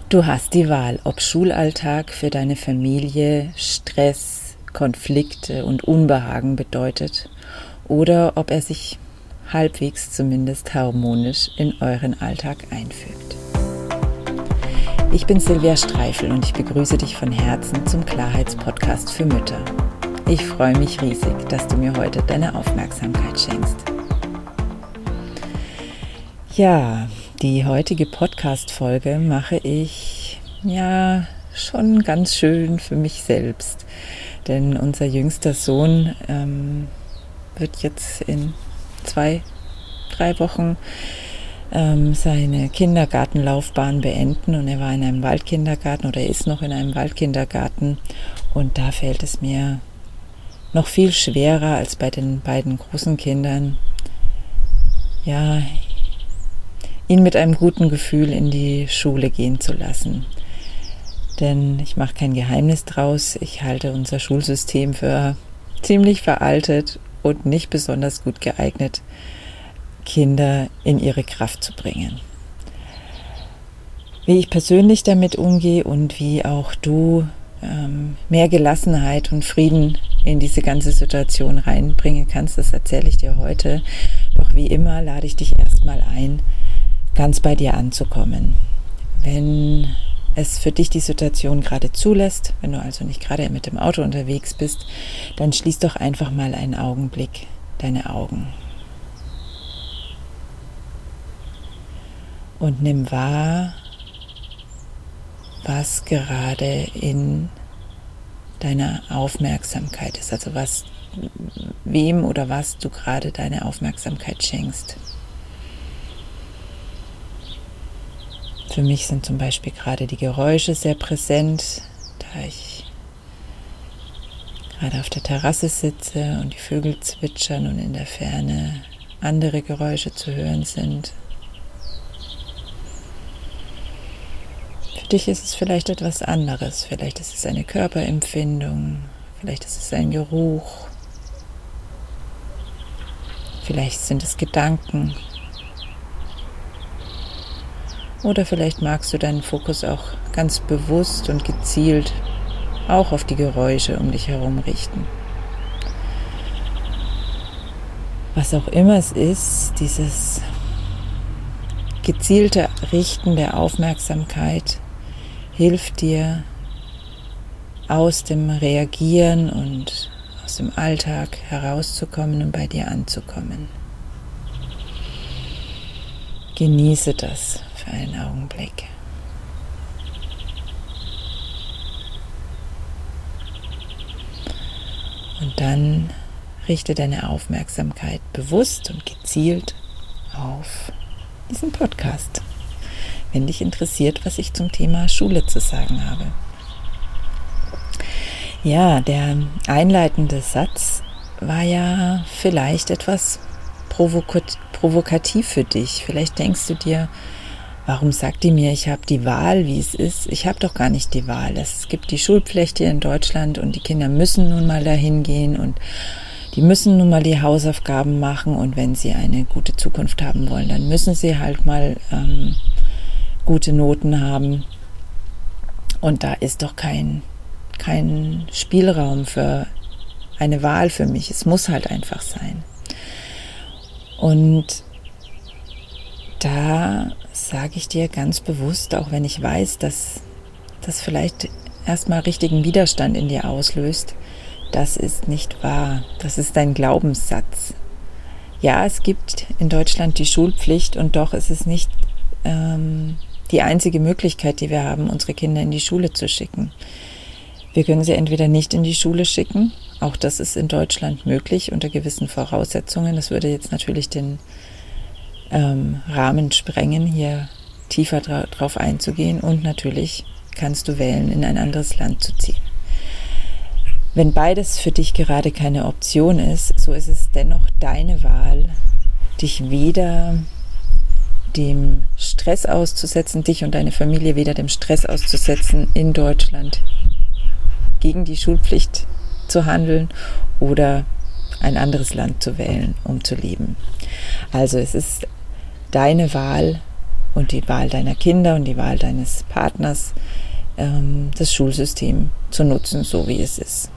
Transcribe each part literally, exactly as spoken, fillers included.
Du hast die Wahl, ob Schulalltag für deine Familie Stress, Konflikte und Unbehagen bedeutet oder ob er sich halbwegs zumindest harmonisch in euren Alltag einfügt. Ich bin Silvia Streifel und ich begrüße dich von Herzen zum Klarheitspodcast für Mütter. Ich freue mich riesig, dass du mir heute deine Aufmerksamkeit schenkst. Ja, die heutige Podcast-Folge mache ich ja schon ganz schön für mich selbst, denn unser jüngster Sohn ähm, wird jetzt in zwei, drei Wochen ähm, seine Kindergartenlaufbahn beenden und er war in einem Waldkindergarten oder ist noch in einem Waldkindergarten und da fällt es mir noch viel schwerer als bei den beiden großen Kindern, ja, ihn mit einem guten Gefühl in die Schule gehen zu lassen. Denn ich mache kein Geheimnis draus, ich halte unser Schulsystem für ziemlich veraltet und nicht besonders gut geeignet, Kinder in ihre Kraft zu bringen. Wie ich persönlich damit umgehe und wie auch du ähm, mehr Gelassenheit und Frieden in diese ganze Situation reinbringen kannst, das erzähle ich dir heute. Doch wie immer lade ich dich erstmal ein, ganz bei dir anzukommen. Wenn es für dich die Situation gerade zulässt, wenn du also nicht gerade mit dem Auto unterwegs bist, dann schließ doch einfach mal einen Augenblick deine Augen. Und nimm wahr, was gerade in deiner Aufmerksamkeit ist, also was, wem oder was du gerade deine Aufmerksamkeit schenkst. Für mich sind zum Beispiel gerade die Geräusche sehr präsent, da ich gerade auf der Terrasse sitze und die Vögel zwitschern und in der Ferne andere Geräusche zu hören sind. Für dich ist es vielleicht etwas anderes, vielleicht ist es eine Körperempfindung, vielleicht ist es ein Geruch, vielleicht sind es Gedanken. Oder vielleicht magst du deinen Fokus auch ganz bewusst und gezielt auch auf die Geräusche um dich herum richten. Was auch immer es ist, dieses gezielte Richten der Aufmerksamkeit hilft dir, aus dem Reagieren und aus dem Alltag herauszukommen und bei dir anzukommen. Genieße das für einen Augenblick. Und dann richte deine Aufmerksamkeit bewusst und gezielt auf diesen Podcast, wenn dich interessiert, was ich zum Thema Schule zu sagen habe. Ja, der einleitende Satz war ja vielleicht etwas provokativ für dich. Vielleicht denkst du dir, warum sagt die mir, ich habe die Wahl, wie es ist? Ich habe doch gar nicht die Wahl. Es gibt die Schulpflicht hier in Deutschland und die Kinder müssen nun mal dahin gehen und die müssen nun mal die Hausaufgaben machen und wenn sie eine gute Zukunft haben wollen, dann müssen sie halt mal ähm, gute Noten haben. Und da ist doch kein, kein Spielraum für eine Wahl für mich. Es muss halt einfach sein. Und da sage ich dir ganz bewusst, auch wenn ich weiß, dass das vielleicht erstmal richtigen Widerstand in dir auslöst, das ist nicht wahr. Das ist ein Glaubenssatz. Ja, es gibt in Deutschland die Schulpflicht und doch ist es nicht ähm, die einzige Möglichkeit, die wir haben, unsere Kinder in die Schule zu schicken. Wir können sie entweder nicht in die Schule schicken, auch das ist in Deutschland möglich unter gewissen Voraussetzungen. Das würde jetzt natürlich den ähm, Rahmen sprengen, hier tiefer dra- drauf einzugehen. Und natürlich kannst du wählen, in ein anderes Land zu ziehen. Wenn beides für dich gerade keine Option ist, so ist es dennoch deine Wahl, dich weder dem Stress auszusetzen, dich und deine Familie weder dem Stress auszusetzen, in Deutschland gegen die Schulpflicht zu handeln oder ein anderes Land zu wählen, um zu leben. Also es ist deine Wahl, und die Wahl deiner Kinder und die Wahl deines Partners, ähm, das Schulsystem zu nutzen, so wie es ist.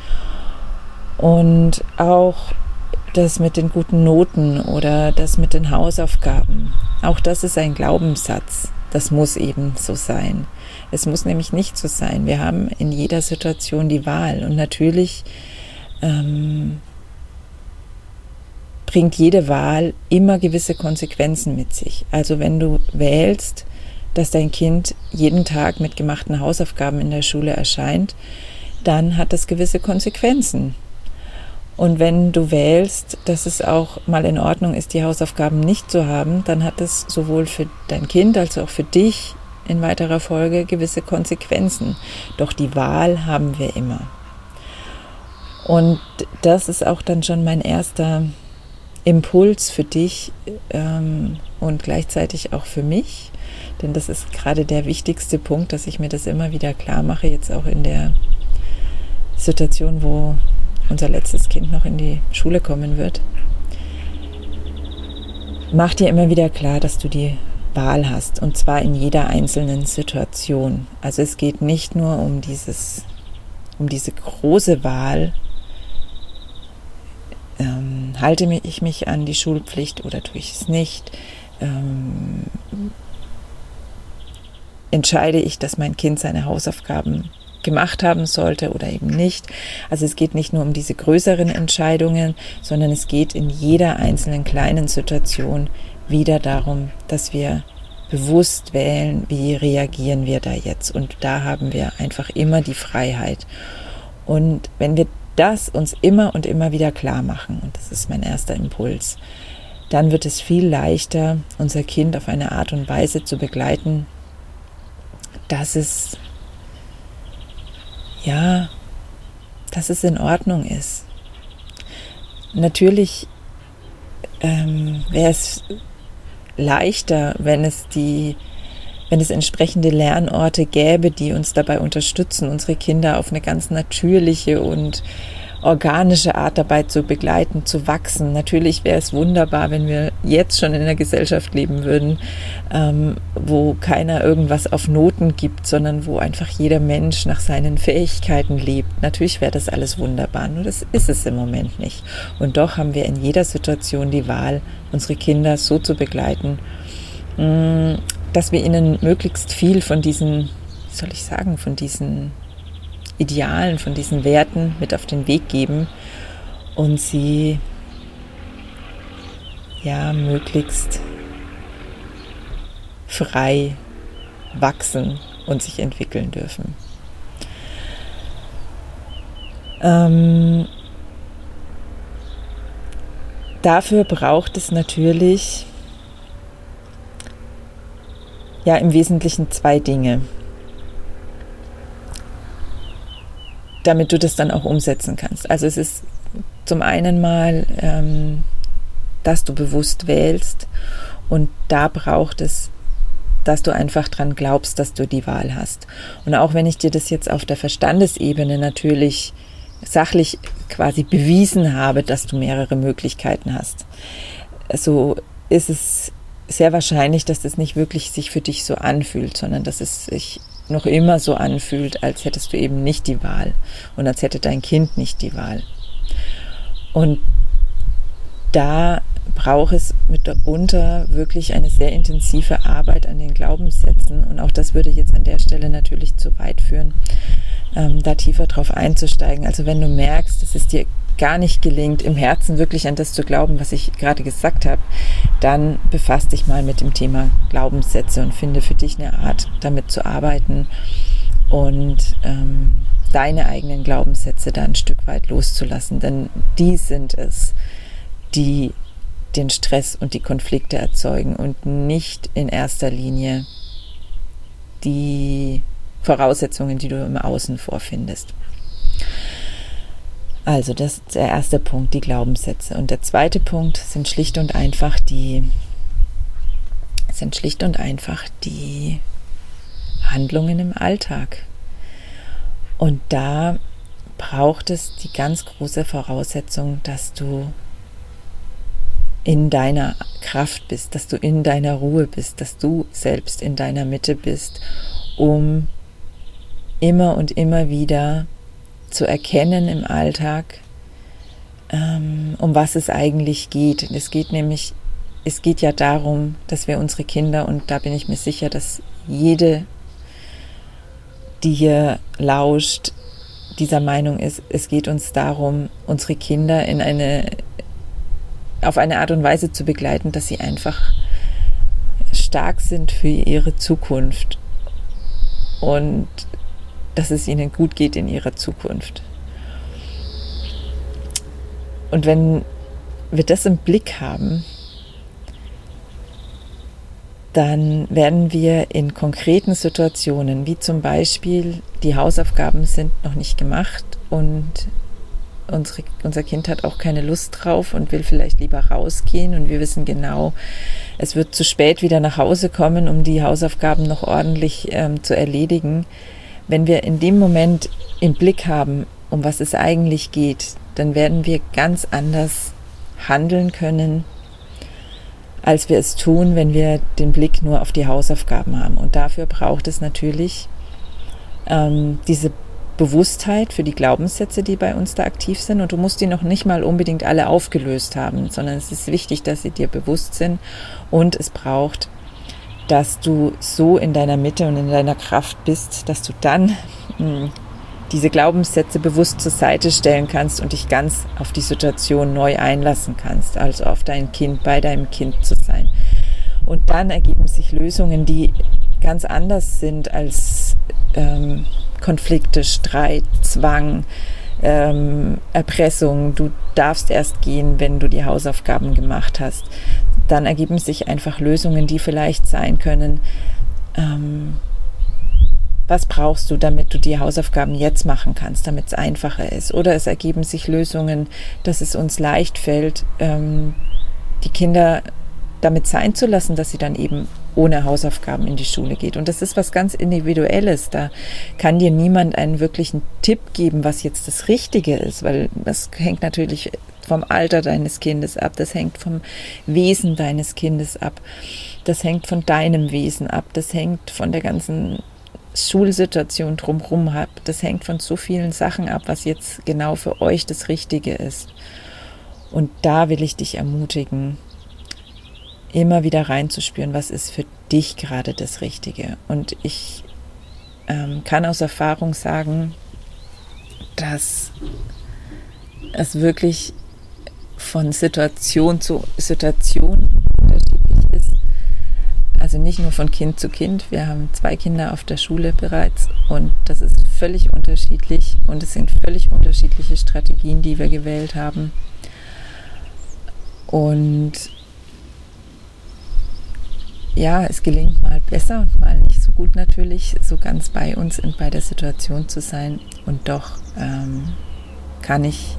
Und auch das mit den guten Noten oder das mit den Hausaufgaben, auch das ist ein Glaubenssatz. Das muss eben so sein. Es muss nämlich nicht so sein. Wir haben in jeder Situation die Wahl. Und natürlich ähm, bringt jede Wahl immer gewisse Konsequenzen mit sich. Also wenn du wählst, dass dein Kind jeden Tag mit gemachten Hausaufgaben in der Schule erscheint, dann hat das gewisse Konsequenzen. Und wenn du wählst, dass es auch mal in Ordnung ist, die Hausaufgaben nicht zu haben, dann hat es sowohl für dein Kind als auch für dich in weiterer Folge gewisse Konsequenzen. Doch die Wahl haben wir immer. Und das ist auch dann schon mein erster Impuls für dich ähm, und gleichzeitig auch für mich. Denn das ist gerade der wichtigste Punkt, dass ich mir das immer wieder klar mache, jetzt auch in der Situation, wo unser letztes Kind noch in die Schule kommen wird. Mach dir immer wieder klar, dass du die Wahl hast, und zwar in jeder einzelnen Situation. Also es geht nicht nur um dieses, um diese große Wahl, ähm, halte ich mich an die Schulpflicht oder tue ich es nicht, ähm, entscheide ich, dass mein Kind seine Hausaufgaben gemacht haben sollte oder eben nicht. Also es geht nicht nur um diese größeren Entscheidungen, sondern es geht in jeder einzelnen kleinen Situation wieder darum, dass wir bewusst wählen, wie reagieren wir da jetzt. Und da haben wir einfach immer die Freiheit. Und wenn wir das uns immer und immer wieder klar machen, und das ist mein erster Impuls, dann wird es viel leichter, unser Kind auf eine Art und Weise zu begleiten, dass es ja, dass es in Ordnung ist. Natürlich ähm, wäre es leichter, wenn es die, wenn es entsprechende Lernorte gäbe, die uns dabei unterstützen, unsere Kinder auf eine ganz natürliche und organische Art dabei zu begleiten, zu wachsen. Natürlich wäre es wunderbar, wenn wir jetzt schon in einer Gesellschaft leben würden, ähm, wo keiner irgendwas auf Noten gibt, sondern wo einfach jeder Mensch nach seinen Fähigkeiten lebt. Natürlich wäre das alles wunderbar, nur das ist es im Moment nicht. Und doch haben wir in jeder Situation die Wahl, unsere Kinder so zu begleiten, mh, dass wir ihnen möglichst viel von diesen, wie soll ich sagen, von diesen Idealen, von diesen Werten mit auf den Weg geben und sie ja möglichst frei wachsen und sich entwickeln dürfen. Ähm, dafür braucht es natürlich ja im Wesentlichen zwei Dinge, damit du das dann auch umsetzen kannst. Also es ist zum einen mal, ähm, dass du bewusst wählst, und da braucht es, dass du einfach dran glaubst, dass du die Wahl hast. Und auch wenn ich dir das jetzt auf der Verstandesebene natürlich sachlich quasi bewiesen habe, dass du mehrere Möglichkeiten hast, so ist es sehr wahrscheinlich, dass das nicht wirklich sich für dich so anfühlt, sondern dass es sich noch immer so anfühlt, als hättest du eben nicht die Wahl und als hätte dein Kind nicht die Wahl. Und da braucht es mitunter wirklich eine sehr intensive Arbeit an den Glaubenssätzen, und auch das würde jetzt an der Stelle natürlich zu weit führen, ähm, da tiefer drauf einzusteigen. Also wenn du merkst, dass es dir gar nicht gelingt, im Herzen wirklich an das zu glauben, was ich gerade gesagt habe, dann befasst dich mal mit dem Thema Glaubenssätze und finde für dich eine Art, damit zu arbeiten und ähm, deine eigenen Glaubenssätze da ein Stück weit loszulassen. Denn die sind es, die den Stress und die Konflikte erzeugen und nicht in erster Linie die Voraussetzungen, die du im Außen vorfindest. Also das ist der erste Punkt, die Glaubenssätze. Und der zweite Punkt sind schlicht und einfach die, sind schlicht und einfach die Handlungen im Alltag. Und da braucht es die ganz große Voraussetzung, dass du in deiner Kraft bist, dass du in deiner Ruhe bist, dass du selbst in deiner Mitte bist, um immer und immer wieder zu erkennen im Alltag, ähm, um was es eigentlich geht. Es geht nämlich, es geht ja darum, dass wir unsere Kinder, und da bin ich mir sicher, dass jede, die hier lauscht, dieser Meinung ist, es geht uns darum, unsere Kinder in eine, auf eine Art und Weise zu begleiten, dass sie einfach stark sind für ihre Zukunft und dass es ihnen gut geht in ihrer Zukunft. Und wenn wir das im Blick haben, dann werden wir in konkreten Situationen, wie zum Beispiel die Hausaufgaben sind noch nicht gemacht und unsere, unser Kind hat auch keine Lust drauf und will vielleicht lieber rausgehen und wir wissen genau, es wird zu spät wieder nach Hause kommen, um die Hausaufgaben noch ordentlich ähm, zu erledigen. Wenn wir in dem Moment im Blick haben, um was es eigentlich geht, dann werden wir ganz anders handeln können, als wir es tun, wenn wir den Blick nur auf die Hausaufgaben haben. Und dafür braucht es natürlich ähm, diese Bewusstheit für die Glaubenssätze, die bei uns da aktiv sind. Und du musst die noch nicht mal unbedingt alle aufgelöst haben, sondern es ist wichtig, dass sie dir bewusst sind. Und es braucht, dass du so in deiner Mitte und in deiner Kraft bist, dass du dann mh, diese Glaubenssätze bewusst zur Seite stellen kannst und dich ganz auf die Situation neu einlassen kannst, also auf dein Kind, bei deinem Kind zu sein. Und dann ergeben sich Lösungen, die ganz anders sind als ähm, Konflikte, Streit, Zwang, ähm, Erpressung. Du darfst erst gehen, wenn du die Hausaufgaben gemacht hast. Dann ergeben sich einfach Lösungen, die vielleicht sein können, ähm, was brauchst du, damit du die Hausaufgaben jetzt machen kannst, damit es einfacher ist? Oder es ergeben sich Lösungen, dass es uns leicht fällt, ähm, die Kinder damit sein zu lassen, dass sie dann eben ohne Hausaufgaben in die Schule geht. Und das ist was ganz Individuelles. Da kann dir niemand einen wirklichen Tipp geben, was jetzt das Richtige ist, weil das hängt natürlich vom Alter deines Kindes ab, das hängt vom Wesen deines Kindes ab, das hängt von deinem Wesen ab, das hängt von der ganzen Schulsituation drumherum habt. Das hängt von so vielen Sachen ab, was jetzt genau für euch das Richtige ist. Und da will ich dich ermutigen, immer wieder reinzuspüren, was ist für dich gerade das Richtige. Und ich ähm, kann aus Erfahrung sagen, dass es wirklich von Situation zu Situation unterschiedlich ist. Also nicht nur von Kind zu Kind. Wir haben zwei Kinder auf der Schule bereits und das ist völlig unterschiedlich und es sind völlig unterschiedliche Strategien, die wir gewählt haben. Und ja, es gelingt mal besser und mal nicht so gut natürlich, so ganz bei uns und bei der Situation zu sein. Und doch ähm, kann ich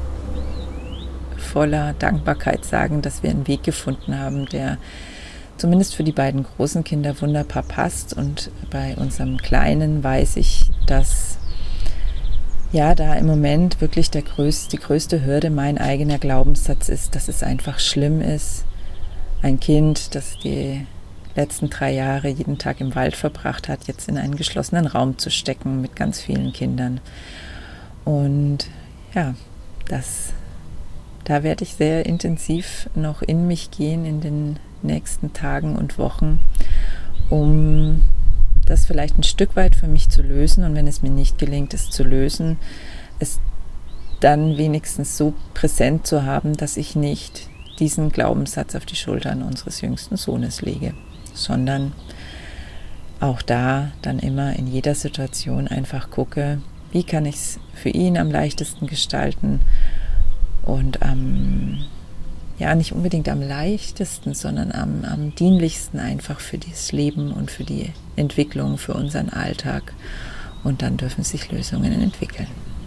voller Dankbarkeit sagen, dass wir einen Weg gefunden haben, der zumindest für die beiden großen Kinder wunderbar passt. Und bei unserem Kleinen weiß ich, dass ja da im Moment wirklich der größte, die größte Hürde mein eigener Glaubenssatz ist, dass es einfach schlimm ist, ein Kind, das die letzten drei Jahre jeden Tag im Wald verbracht hat, jetzt in einen geschlossenen Raum zu stecken mit ganz vielen Kindern. Und ja, das, da werde ich sehr intensiv noch in mich gehen in den nächsten Tagen und Wochen, um das vielleicht ein Stück weit für mich zu lösen. Und wenn es mir nicht gelingt, es zu lösen, es dann wenigstens so präsent zu haben, dass ich nicht diesen Glaubenssatz auf die Schultern unseres jüngsten Sohnes lege, sondern auch da dann immer in jeder Situation einfach gucke, wie kann ich es für ihn am leichtesten gestalten und am, ja nicht unbedingt am leichtesten, sondern am, am dienlichsten einfach für dieses Leben und für die Entwicklung, für unseren Alltag. Und dann dürfen sich Lösungen entwickeln.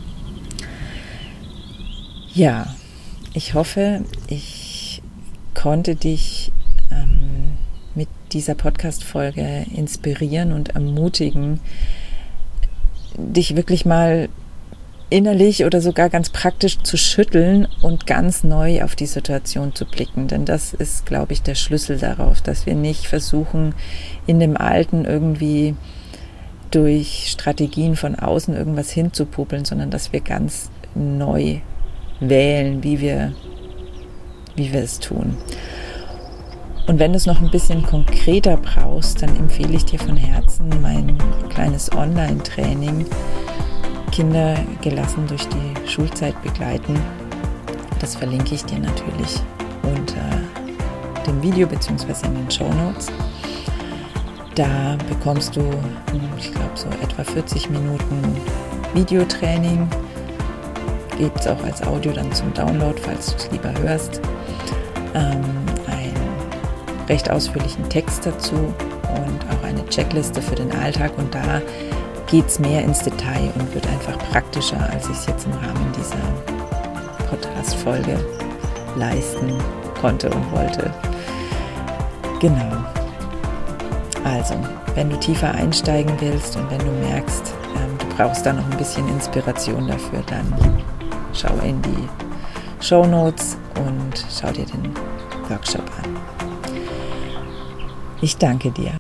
Ja, ich hoffe, ich konnte dich ähm, mit dieser Podcast-Folge inspirieren und ermutigen, dich wirklich mal innerlich oder sogar ganz praktisch zu schütteln und ganz neu auf die Situation zu blicken. Denn das ist, glaube ich, der Schlüssel darauf, dass wir nicht versuchen, in dem Alten irgendwie durch Strategien von außen irgendwas hinzupuppeln, sondern dass wir ganz neu wählen, wie wir, wie wir es tun. Und wenn du es noch ein bisschen konkreter brauchst, dann empfehle ich dir von Herzen mein kleines Online-Training Kinder gelassen durch die Schulzeit begleiten. Das verlinke ich dir natürlich unter dem Video bzw. in den Shownotes. Da bekommst du, ich glaube, so etwa vierzig Minuten Videotraining. Gibt es auch als Audio dann zum Download, falls du es lieber hörst. Ähm, einen recht ausführlichen Text dazu und auch eine Checkliste für den Alltag. Und da geht es mehr ins Detail und wird einfach praktischer, als ich es jetzt im Rahmen dieser Podcast-Folge leisten konnte und wollte. Genau. Also, wenn du tiefer einsteigen willst und wenn du merkst, ähm, du brauchst da noch ein bisschen Inspiration dafür, dann schau in die Shownotes und schau dir den Workshop an. Ich danke dir.